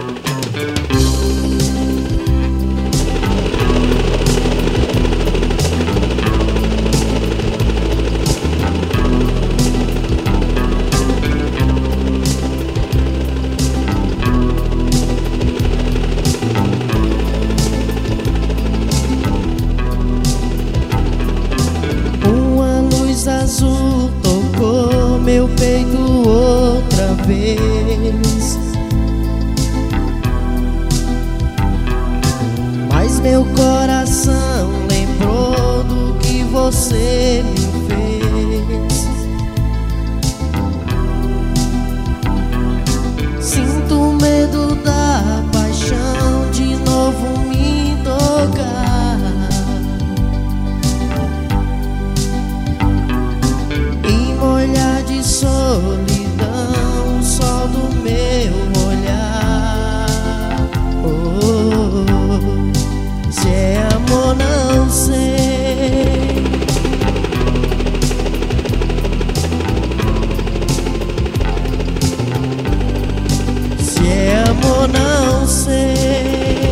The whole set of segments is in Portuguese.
Azul tocou meu peito outra vez, mas meu coração lembrou do que você me fez. Sinto medo da paixão de novo me tocar. Olhar de solidão, só do meu olhar. Oh, se é amor não sei. Se é amor não sei.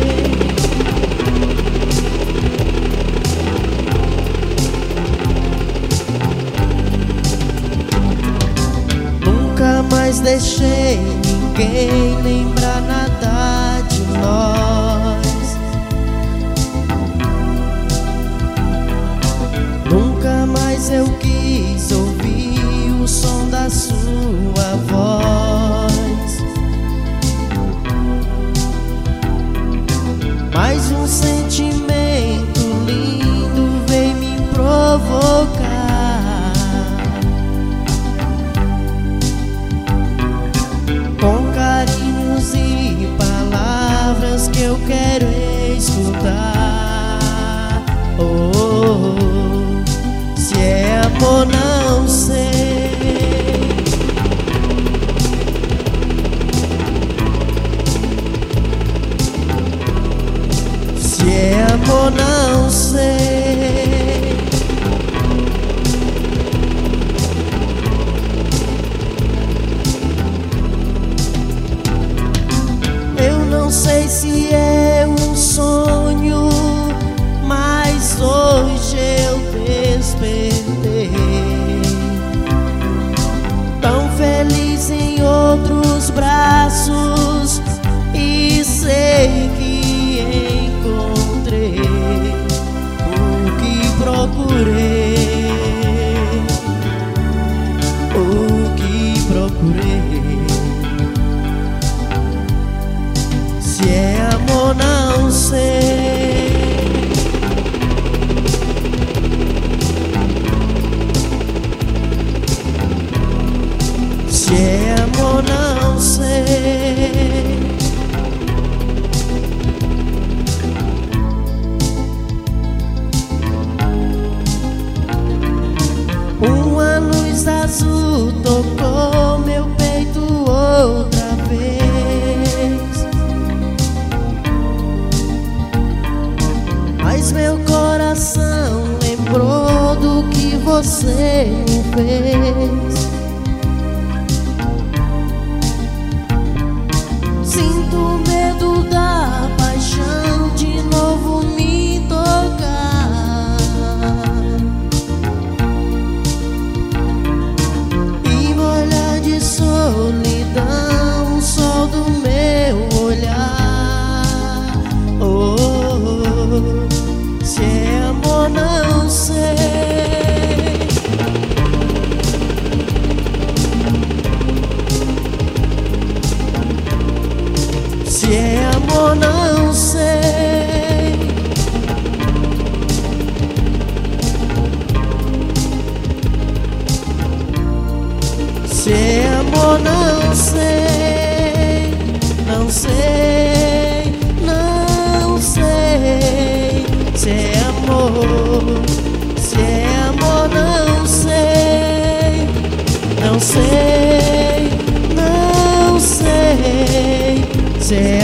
Mas deixei ninguém lembrar nada de nós. Nunca mais eu quis ouvir o som da sua voz. Mas um sentimento lindo veio me provocar. Com carinhos e palavras que eu quero escutar. Oh, se é amor não sei. Se é amor não sei. Não sei se é um sonho, mas hoje eu despertei tão feliz em outros braços, e sei que encontrei o que procurei, o que procurei. Se é amor não sei. Se é amor não sei. Uma luz azul tocou meu peito outra vez. Mas meu coração lembrou do que você me fez. Sinto medo da paixão de novo me tocar. E me olhar de solidão, o sol do meu olhar. Oh, se é amor não sei. Se é amor não sei. Se é amor não sei. Não sei, não sei. Se é amor, se é amor não sei. Não sei, não sei. Se